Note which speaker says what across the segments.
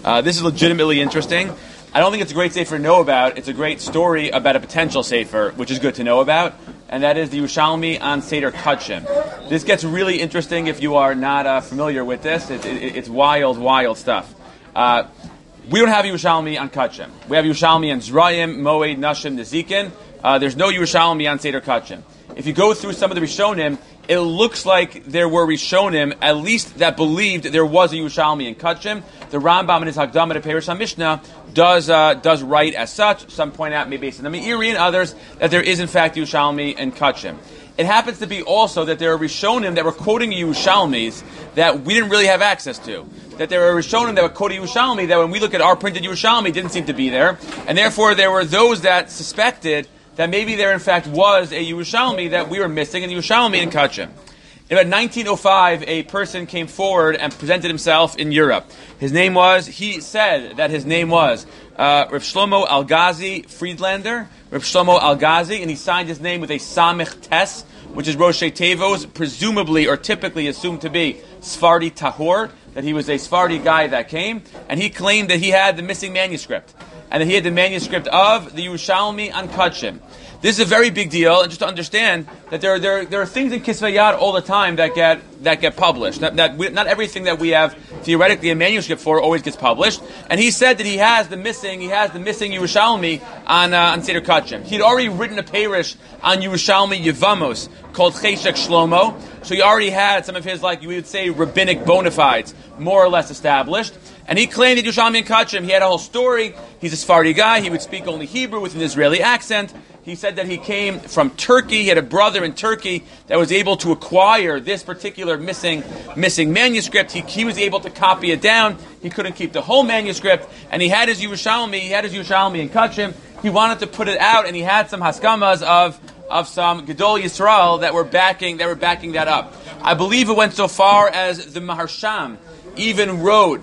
Speaker 1: This is legitimately interesting. I don't think it's a great sefer to know about. It's a great story about a potential sefer, which is good to know about, and that is the Yerushalmi on Seder Kachim. This gets really interesting if you are not familiar with this. It's wild stuff. We don't have Yerushalmi on Kachim. We have Yerushalmi on Zrayim, Moed, Nashim, Nezikin. There's no Yerushalmi on Seder Kachim. If you go through some of the Rishonim, it looks like there were Rishonim, at least that believed there was a Yerushalmi in Kachim. The Rambam in his Hakdamah to Perush HaMishnah does write as such. Some point out, maybe based on the Meiri and others, that there is in fact Yerushalmi in Kachim. It happens to be also that there are Rishonim that were quoting Yerushalmis that we didn't really have access to. That there are Rishonim that were quoting Yerushalmi that when we look at our printed Yerushalmi didn't seem to be there. And therefore there were those that suspected that maybe there in fact was a Yerushalmi that we were missing in the Yerushalmi in Kachim. In about 1905, a person came forward and presented himself in Europe. He said that his name was Rav Shlomo Algazi Friedlander, Rav Shlomo Algazi, and he signed his name with a Samech Tes, which is Rosh Tevos, presumably or typically assumed to be Sfardi Tahor, that he was a Sfardi guy that came, and he claimed that he had the missing manuscript, and that he had the manuscript of the Yerushalmi on Kachim. This is a very big deal, and just to understand that there are things in Kisvei Yad all the time that get published. Not everything that we have theoretically a manuscript for always gets published. And he said that he has the missing Yerushalmi on Seder Kachim. He had already written a parish on Yerushalmi Yevamos called Cheshek Shlomo. So he already had some of his, like we would say, rabbinic bona fides more or less established. And he claimed that Yerushalmi and Kachim, he had a whole story. He's a Sephardi guy. He would speak only Hebrew with an Israeli accent. He said that he came from Turkey. He had a brother in Turkey that was able to acquire this particular missing manuscript. He was able to copy it down. He couldn't keep the whole manuscript. And he had his Yerushalmi in Kachim. He wanted to put it out, and he had some haskamas of some Gedol Yisrael that were backing that up. I believe it went so far as the Maharsham even wrote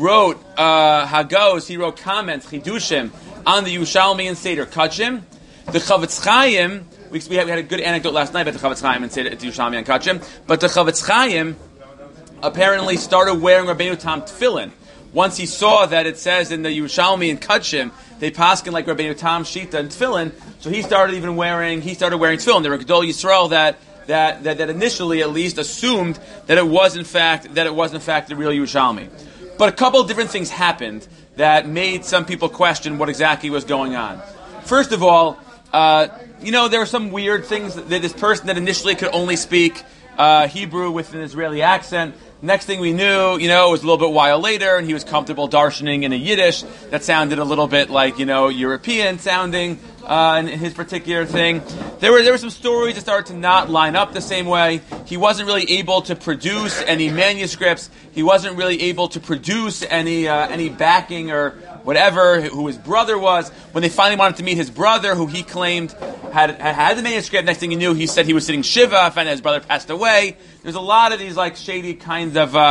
Speaker 1: Hagos. He wrote comments, Chidushim, on the Yerushalmi and Seder Kachim. The Chavetz Chaim, we had a good anecdote last night about the Chavetz Chaim and Seder Yerushalmi and Kachim, but the Chavetz Chaim apparently started wearing Rabbeinu Tam tefillin. Once he saw that it says in the Yerushalmi and Kachim, they paskin like Rabbeinu Tam Shita and tefillin, so he started wearing tefillin. There were Gedol Yisrael that initially at least assumed that it was in fact the real Yerushalmi. But a couple of different things happened that made some people question what exactly was going on. First of all, there were some weird things that this person that initially could only speak Hebrew with an Israeli accent. Next thing we knew, it was a little bit while later, and he was comfortable darshaning in a Yiddish that sounded a little bit like, European sounding in his particular thing. There were some stories that started to not line up the same way. He wasn't really able to produce any manuscripts. He wasn't really able to produce any backing or whatever, who his brother was. When they finally wanted to meet his brother, who he claimed had the manuscript, next thing he knew, he said he was sitting Shiva, found that his brother passed away. There's a lot of these shady kind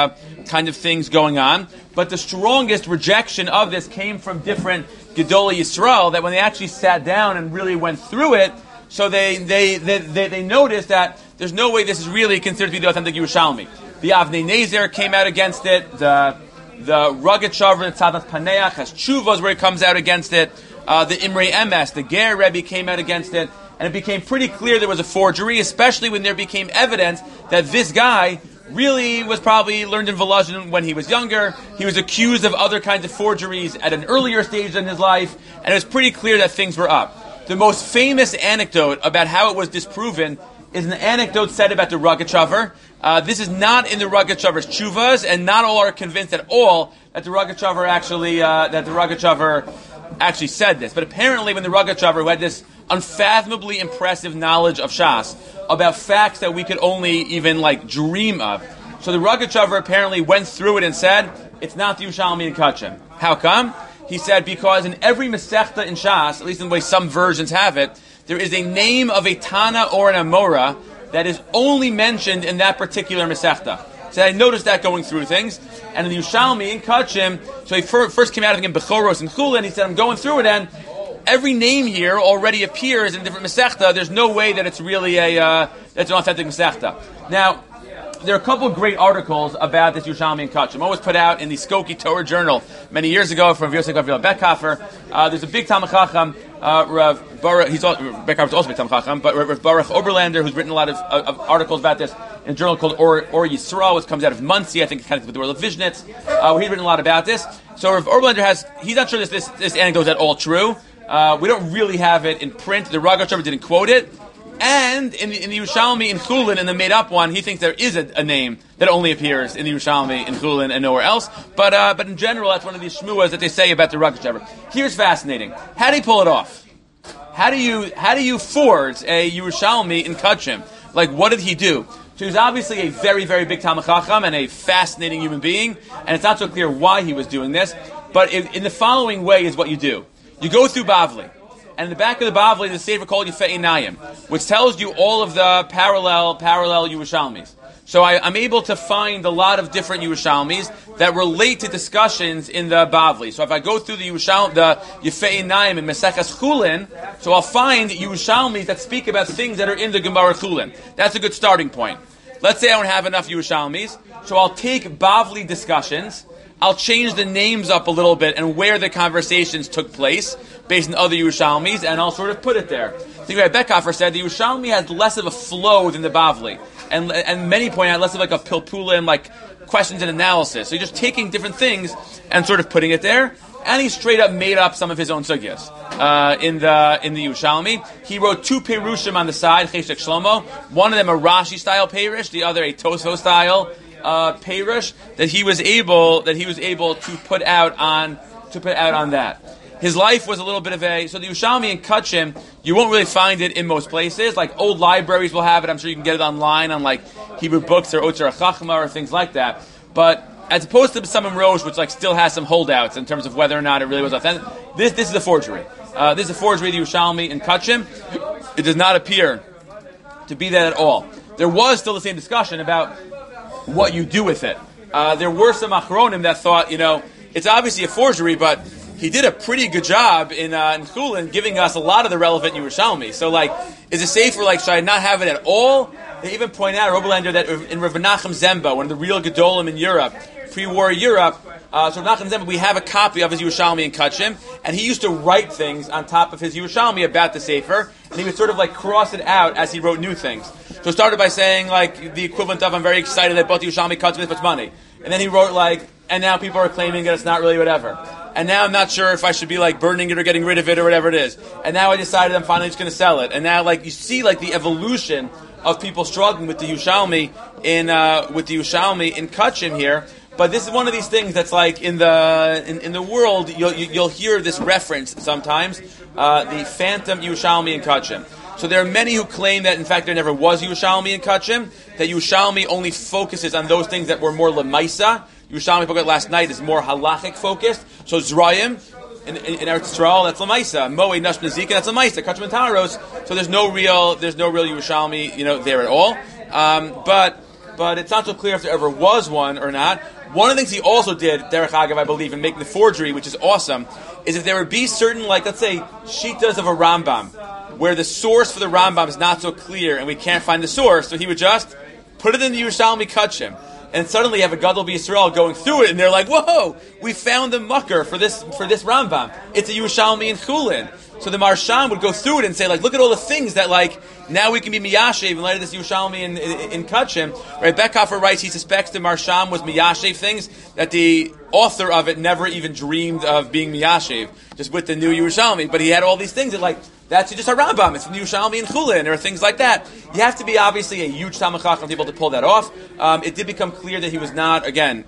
Speaker 1: of things going on. But the strongest rejection of this came from different Gedolei Yisrael, that when they actually sat down and really went through it, so they noticed that there's no way this is really considered to be the authentic Yerushalmi. The Avnei Nezer came out against it. The Rugged Shavar, the Tzadat Paneach, has Tshuvos where it comes out against it. The Imrei Emes, the Ger Rebbe, came out against it. And it became pretty clear there was a forgery, especially when there became evidence that this guy really was probably learned in Volozhin when he was younger. He was accused of other kinds of forgeries at an earlier stage in his life, and it was pretty clear that things were up. The most famous anecdote about how it was disproven is an anecdote said about the Rugged Shavar. This is not in the Rugged Shavar's Tshuvas, and not all are convinced at all that the Rugged Shavar actually said this. But apparently when the Rugged Shavar, who had this unfathomably impressive knowledge of Shas, about facts that we could only even dream of. So the Rugged Shavar apparently went through it and said, it's not the Yerushalmi and Kachim. How come? He said, because in every Masechta in Shas, at least in the way some versions have it, there is a name of a Tana or an Amora that is only mentioned in that particular Masechta. So I noticed that going through things. And in the Yerushalmi and Kachim, so he first came out of Bechoros and Chula, and he said, I'm going through it, and every name here already appears in a different Masechta. There's no way that it's really that's an authentic Masechta. Now, there are a couple of great articles about this Yerushalmi and Kachim. One was put out in the Skokie Torah Journal many years ago from Yosef Gavril Beckhofer. There's a big Talmid Chacham, Rav Baruch, Beckhofer's also a big Talmid Chacham, but Rav Baruch Oberlander, who's written a lot of articles about this in a journal called Or Yisrael, which comes out of Monsey, I think it's connected with the word of Vishnitz, where he's written a lot about this. So Rav Oberlander he's not sure this anecdote is at all true. We don't really have it in print. The Rogatchover didn't quote it. And in the Yerushalmi in Chulin, in the made-up one, he thinks there is a name that only appears in the Yerushalmi in Chulin and nowhere else. But in general, that's one of these shmuas that they say about the Rogatchover. Here's fascinating. How do you pull it off? How do you forge a Yerushalmi in Kachim? Like, what did he do? So he's obviously a very, very big Talmid Chacham and a fascinating human being, and it's not so clear why he was doing this. But in the following way is what you do. You go through Bavli. And in the back of the Bavli, there's a sefer called Yifei Einayim, which tells you all of the parallel Yerushalmis. So I'm able to find a lot of different Yerushalmis that relate to discussions in the Bavli. So if I go through the Yifei Einayim and Meseches Chulin, so I'll find Yerushalmis that speak about things that are in the Gemara Chulin. That's a good starting point. Let's say I don't have enough Yerushalmis, so I'll take Bavli discussions, I'll change the names up a little bit and where the conversations took place based on other Yerushalmis, and I'll sort of put it there. The Beckhofer said the Yerushalmi has less of a flow than the Bavli, and many point out less of like a pilpula and like questions and analysis. So you're just taking different things and sort of putting it there, and he straight up made up some of his own sugyas in the Yerushalmi. He wrote two perushim on the side, Cheshek Shlomo. One of them a Rashi style perush, the other a Tosfos style perush that he was able to put out on that. His life was a little bit of so the Yerushalmi and Kachim, you won't really find it in most places. Like old libraries will have it. I'm sure you can get it online on like Hebrew books or Otzer Chachma or things like that. But as opposed to Samim Rosh, which like still has some holdouts in terms of whether or not it really was authentic, this is a forgery. This is a forgery of the Yerushalmi and Kachim. It does not appear to be that at all. There was still the same discussion about what you do with it. There were some Achronim that thought, it's obviously a forgery, but he did a pretty good job in Chulin giving us a lot of the relevant Yerushalmi. So, is it safe for, should I not have it at all? They even point out, Oberlander, that in Rav Menachem Zemba, one of the real Gedolim in Europe, pre-war Europe, so Rav Menachem Zemba, we have a copy of his Yerushalmi in Kachim, and he used to write things on top of his Yerushalmi about the Sefer, and he would sort of cross it out as he wrote new things. So it started by saying, the equivalent of, I'm very excited that both Yerushalmi Kachim this much money. And then he wrote, and now people are claiming that it's not really whatever. And now I'm not sure if I should be burning it or getting rid of it or whatever it is. And now I decided I'm finally just going to sell it. And now you see the evolution of people struggling with the Yerushalmi in Kachim here. But this is one of these things that's in the world you'll hear this reference sometimes, the phantom Yerushalmi in Kachim. So there are many who claim that in fact there never was Yerushalmi in Kachim, that Yerushalmi only focuses on those things that were more lemaisa. Yerushalmi spoke about last night is more halachic focused. So Zrayim in Eretz Yisrael, that's lemaisa. Moed Nash Nezika, that's lemaisa. Kachim and Taros. So there's no real Yerushalmi there at all. But it's not so clear if there ever was one or not. One of the things he also did, Derech Agav, I believe, in making the forgery, which is awesome, is if there would be certain, let's say, shitas of a Rambam, where the source for the Rambam is not so clear and we can't find the source, so he would just put it in the Yerushalmi Kachim. And suddenly you have a Gadol B'Yisrael going through it, and they're like, whoa, we found the mucker for this Rambam. It's a Yerushalmi in Chulin. So the Marsham would go through it and say, look at all the things that, now we can be Miyashev in light of this Yerushalmi in Kachim. Right? Beckhofer writes he suspects the Marsham was Miyashev things that the author of it never even dreamed of being Miyashev, just with the new Yerushalmi. But he had all these things that, that's just a Rambam. It's from the Yerushalmi and Chulin, or things like that. You have to be obviously a huge Talmid Chacham to be able to pull that off. It did become clear that he was not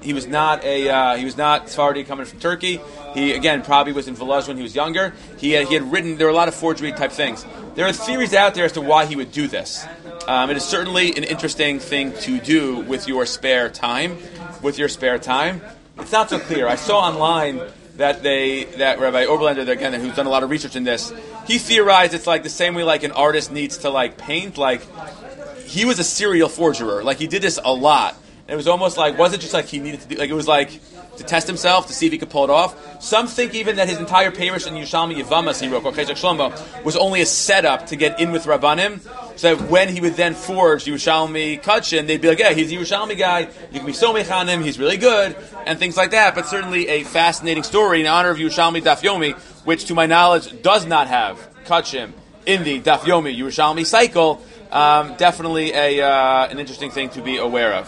Speaker 1: Sephardi coming from Turkey. He, again, probably was in Volozh when he was younger. He had written, there were a lot of forgery type things. There are theories out there as to why he would do this. It is certainly an interesting thing to do with your spare time. It's not so clear. I saw online that Rabbi Oberlander, again, who's done a lot of research in this, he theorized it's the same way an artist needs to paint. He was a serial forgerer. He did this a lot. And it was almost like, was it just like he needed to do, like it was like to test himself, to see if he could pull it off? Some think even that his entire Perish in Yerushalmi Yevamas he wrote, called Cheshach Shlomo, was only a setup to get in with Rabbanim, so that when he would then forge Yerushalmi Kachin, they'd be like, yeah, he's a Yerushalmi guy, you can be so mech on him, he's really good, and things like that. But certainly a fascinating story in honor of Yerushalmi Daf Yomi, which to my knowledge does not have Kachim in the Daf Yomi Yerushalmi cycle. Definitely an interesting thing to be aware of.